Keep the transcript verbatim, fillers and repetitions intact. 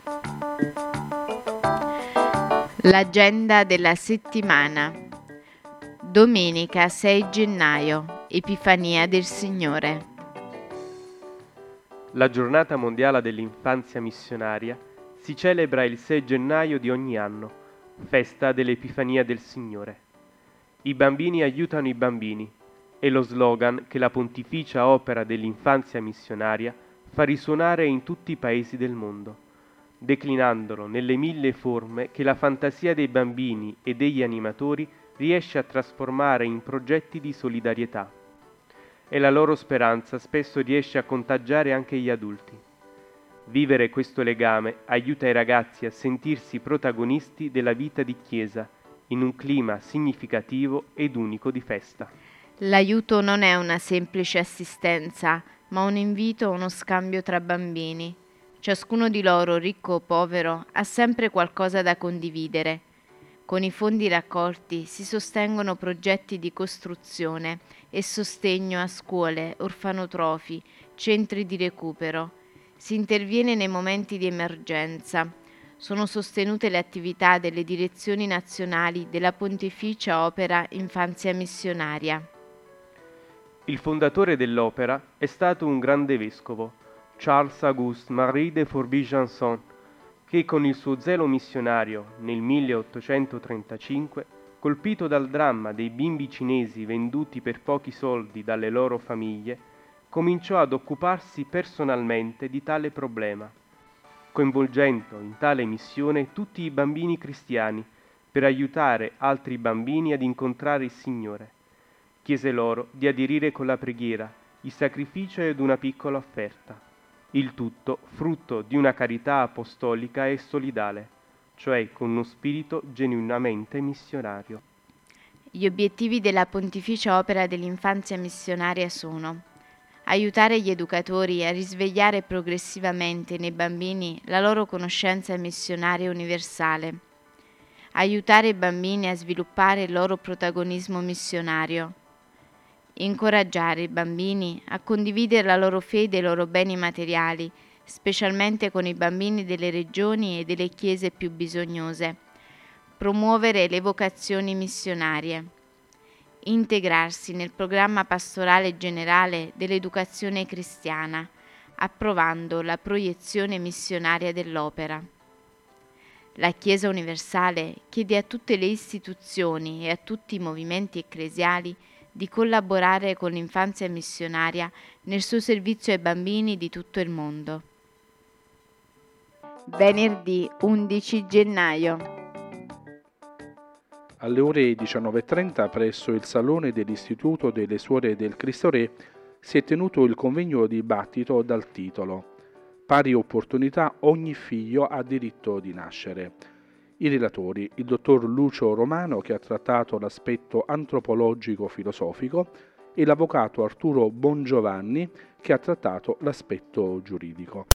L'agenda della settimana. Domenica sei gennaio, Epifania del Signore. La giornata mondiale dell'infanzia missionaria si celebra il sei gennaio di ogni anno, festa dell'Epifania del Signore. I bambini aiutano i bambini è lo slogan che la Pontificia Opera dell'Infanzia Missionaria fa risuonare in tutti i paesi del mondo, declinandolo nelle mille forme che la fantasia dei bambini e degli animatori riesce a trasformare in progetti di solidarietà. E la loro speranza spesso riesce a contagiare anche gli adulti. Vivere questo legame aiuta i ragazzi a sentirsi protagonisti della vita di Chiesa, in un clima significativo ed unico di festa. L'aiuto non è una semplice assistenza, ma un invito a uno scambio tra bambini. Ciascuno di loro, ricco o povero, ha sempre qualcosa da condividere. Con i fondi raccolti si sostengono progetti di costruzione e sostegno a scuole, orfanotrofi, centri di recupero. Si interviene nei momenti di emergenza. Sono sostenute le attività delle direzioni nazionali della Pontificia Opera Infanzia Missionaria. Il fondatore dell'opera è stato un grande vescovo, Charles-Auguste Marie de Fourby-Janson, che con il suo zelo missionario nel milleottocentotrentacinque, colpito dal dramma dei bimbi cinesi venduti per pochi soldi dalle loro famiglie, cominciò ad occuparsi personalmente di tale problema, coinvolgendo in tale missione tutti i bambini cristiani per aiutare altri bambini ad incontrare il Signore. Chiese loro di aderire con la preghiera, il sacrificio ed una piccola offerta. Il tutto frutto di una carità apostolica e solidale, cioè con uno spirito genuinamente missionario. Gli obiettivi della Pontificia Opera dell'Infanzia Missionaria sono: aiutare gli educatori a risvegliare progressivamente nei bambini la loro conoscenza missionaria universale, aiutare i bambini a sviluppare il loro protagonismo missionario, incoraggiare i bambini a condividere la loro fede e i loro beni materiali, specialmente con i bambini delle regioni e delle chiese più bisognose, promuovere le vocazioni missionarie, integrarsi nel programma pastorale generale dell'educazione cristiana, approvando la proiezione missionaria dell'opera. La Chiesa universale chiede a tutte le istituzioni e a tutti i movimenti ecclesiali di collaborare con l'infanzia missionaria nel suo servizio ai bambini di tutto il mondo. Venerdì undici gennaio. Alle ore diciannove e trenta presso il Salone dell'Istituto delle Suore del Cristo Re si è tenuto il convegno dibattito dal titolo Pari opportunità, ogni figlio ha diritto di nascere. I relatori, il dottor Lucio Romano, che ha trattato l'aspetto antropologico-filosofico, e l'avvocato Arturo Bongiovanni, che ha trattato l'aspetto giuridico.